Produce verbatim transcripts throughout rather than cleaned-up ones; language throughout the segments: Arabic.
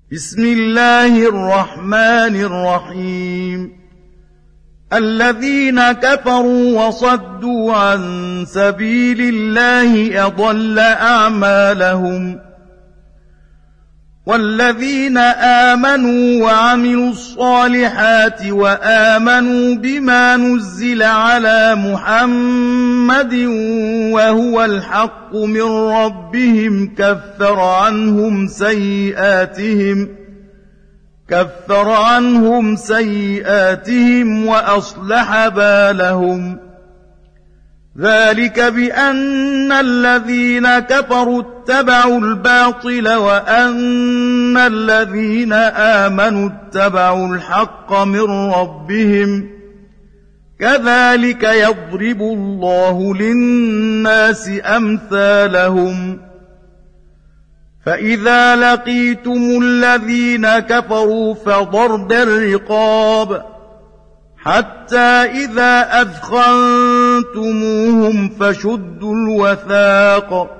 بسم الله الرحمن الرحيم الذين كفروا وصدوا عن سبيل الله أضل أعمالهم والذين آمنوا وعملوا الصالحات وآمنوا بما نزل على محمد وهو الحق من ربهم كفر عنهم سيئاتهم كفر عنهم سيئاتهم وأصلح بالهم ذلك بأن الذين كفروا اتبعوا الباطل وأن الذين آمنوا اتبعوا الحق من ربهم كذلك يضرب الله للناس أمثالهم فإذا لقيتم الذين كفروا فضرب الرقاب حتى إذا أثخنتموهم فشدوا الوثاق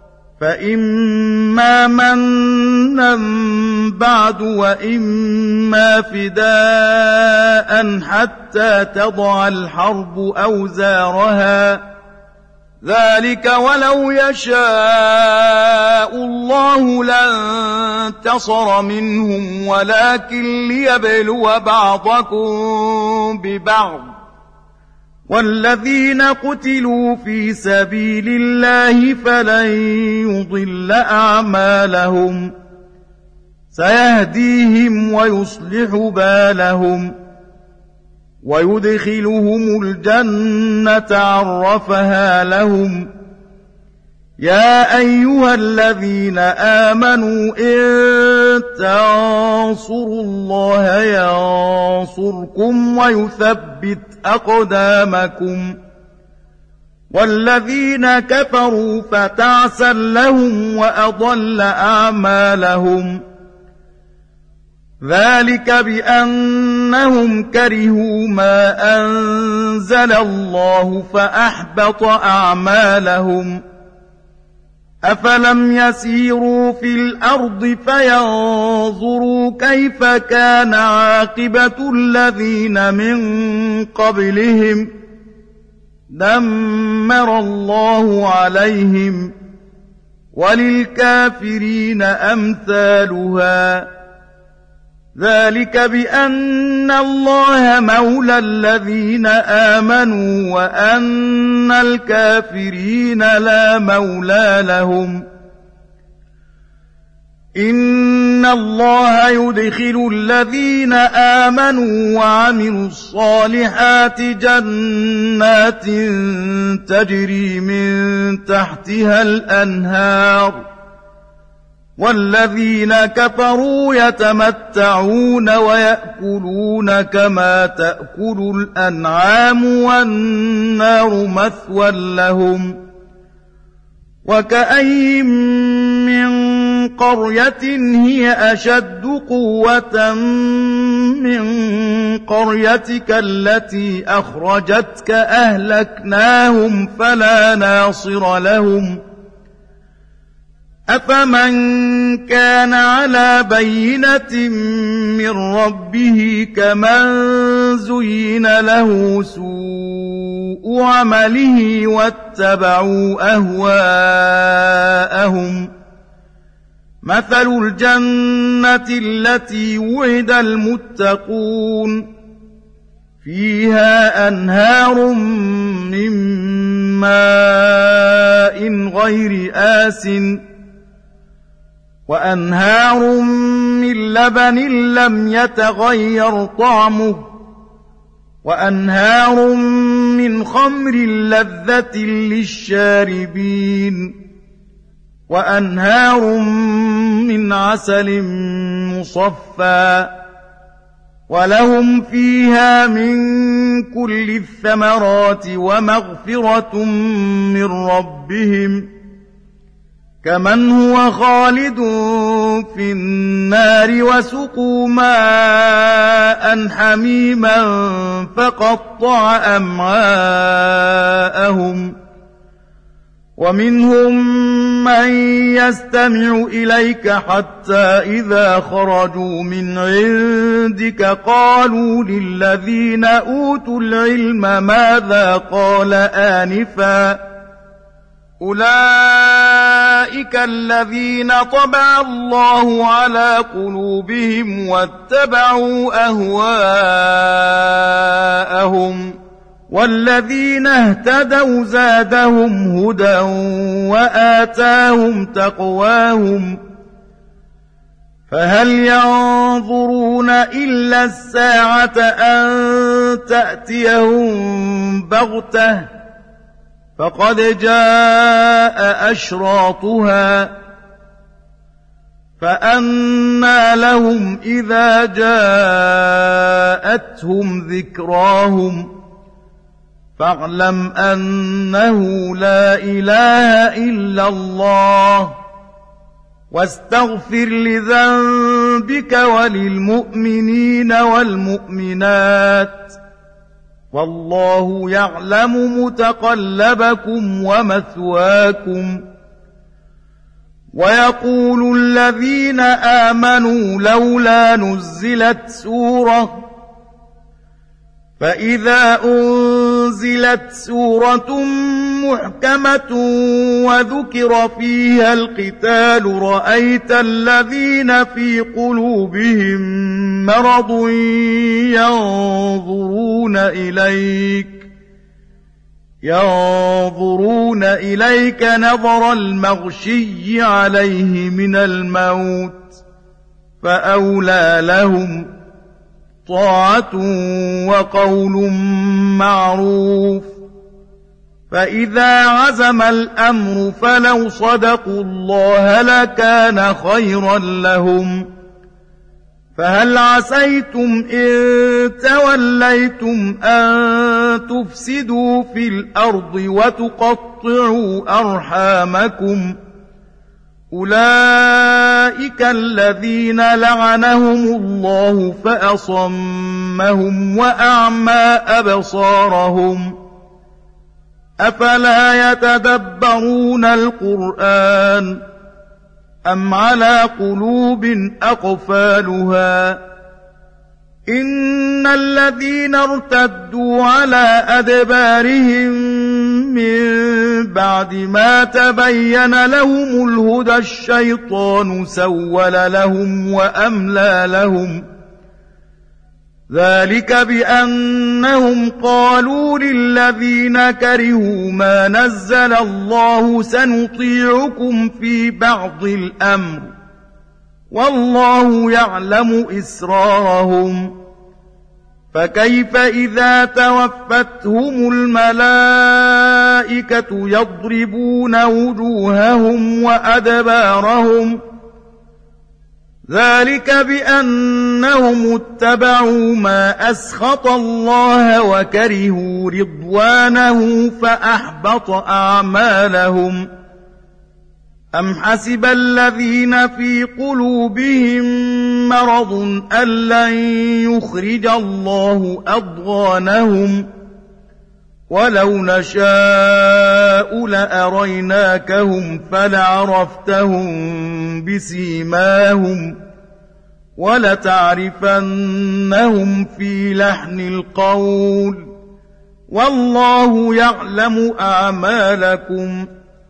فإما منا بعد وإما فداء حتى تضع الحرب أوزارها ذلك ولو يشاء الله لانتصر منهم ولكن ليبلو بعضكم ببعض والذين قتلوا في سبيل الله فلن يضل أعمالهم سيهديهم ويصلح بالهم ويدخلهم الجنة عرفها لهم يا أيها الذين آمنوا إن تنصروا الله ينصركم ويثبت أقدامكم والذين كفروا فتعسا لهم وأضل أعمالهم ذلك بأنهم كرهوا ما أنزل الله فأحبط أعمالهم أفلم يسيروا في الأرض فينظروا كيف كان عاقبة الذين من قبلهم دمر الله عليهم وللكافرين أمثالها ذلك بأن الله مولى الذين آمنوا وأن الكافرين لا مولى لهم إن الله يدخل الذين آمنوا وعملوا الصالحات جنات تجري من تحتها الأنهار والذين كفروا يتمتعون ويأكلون كما تأكل الأنعام والنار مثوى لهم وكأي من قرية هي أشد قوة من قريتك التي أخرجتك أهلكناهم فلا ناصر لهم أفمن كان على بينة من ربه كمن زين له سوء عمله واتبعوا أهواءهم مثل الجنة التي وعد المتقون فيها أنهار من ماء غير آسٍ وأنهار من لبن لم يتغير طعمه وأنهار من خمر لذة للشاربين وأنهار من عسل مصفى ولهم فيها من كل الثمرات ومغفرة من ربهم كمن هو خالد في النار وسقوا ماء حميما فقطع أمعاءهم ومنهم من يستمع إليك حتى إذا خرجوا من عندك قالوا للذين أوتوا العلم ماذا قال آنفا أولئك الذين طبع الله على قلوبهم واتبعوا أهواءهم والذين اهتدوا زادهم هدى وآتاهم تقواهم فهل ينظرون إلا الساعة أن تأتيهم بغتة فقد جاء أشراطها فأنى لهم إذا جاءتهم ذكراهم فاعلم أنه لا إله إلا الله واستغفر لذنبك وللمؤمنين والمؤمنات والله يعلم متقلبكم ومثواكم ويقول الذين آمنوا لولا نزلت سورة فإذا أنزلت سورة محكمة وذكر فيها القتال رأيت الذين في قلوبهم مرض ينظرون إليك ينظرون إليك نظر المغشي عليه من الموت فأولى لهم طاعة وقول معروف فإذا عزم الأمر فلو صدقوا الله لكان خيرا لهم فهل عسيتم إن توليتم أن تفسدوا في الأرض وتقطعوا أرحامكم أولئك الذين لعنهم الله فأصمهم وأعمى أبصارهم أفلا يتدبرون القرآن أم على قلوب أقفالها إن الذين ارتدوا على أدبارهم من بعد ما تبين لهم الهدى الشيطان سول لهم وأملى لهم ذلك بأنهم قالوا للذين كرهوا ما نزل الله سنطيعكم في بعض الأمر والله يعلم إسرارهم فكيف إذا توفتهم الملائكة يضربون وجوههم وأدبارهم ذلك بأنهم اتبعوا ما أسخط الله وكرهوا رضوانه فأحبط أعمالهم أم حسب الذين في قلوبهم مرض أن لن يخرج الله أضغانهم ولو نشاء لأريناكهم فلعرفتهم بسيماهم ولتعرفنهم في لحن القول والله يعلم أعمالكم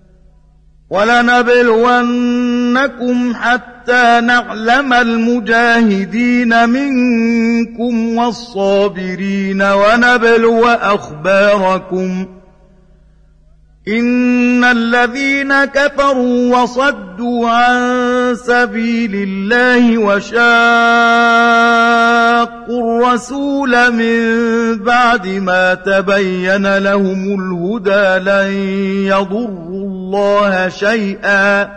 ولنبلونكم حتى نعلم المجاهدين منكم والصابرين ونبلو أخباركم إن الذين كفروا وصدوا عن سبيل الله وشاقوا الرسول من بعد ما تبين لهم الهدى لن يضروا الله شيئا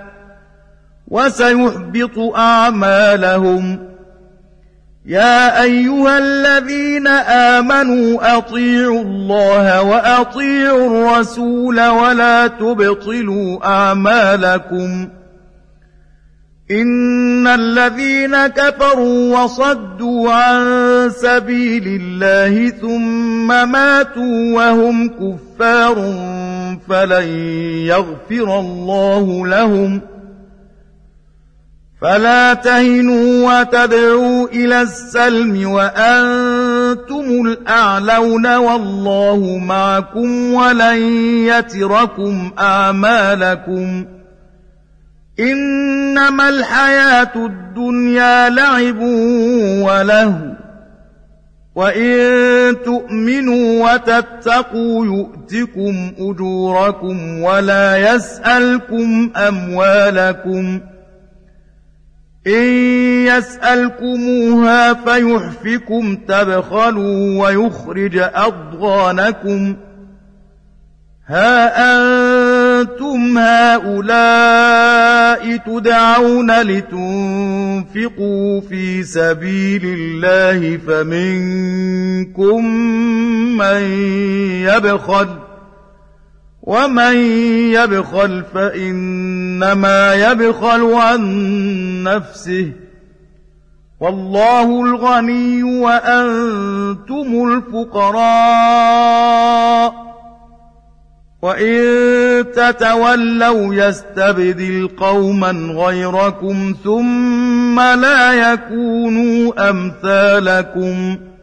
وسيحبط أعمالهم يا أيها الذين آمنوا أطيعوا الله وأطيعوا الرسول ولا تبطلوا أعمالكم إن الذين كفروا وصدوا عن سبيل الله ثم ماتوا وهم كفار فلن يغفر الله لهم فلا تهنوا وتدعوا إلى السلم وأنتم الأعلون والله معكم ولن يتركم أعمالكم إنما الحياة الدنيا لعب ولهو وإن تؤمنوا وتتقوا يؤتكم أجوركم ولا يسألكم أموالكم إن يسألكموها فيحفكم تبخلوا ويخرج أضغانكم ها أنتم هؤلاء تدعون لتنفقوا في سبيل الله فمنكم من يبخل ومن يبخل فإنما يبخل عن نفسه والله الغني وأنتم الفقراء وإن تتولوا يستبدل قوما غيركم ثم لا يكونوا أمثالكم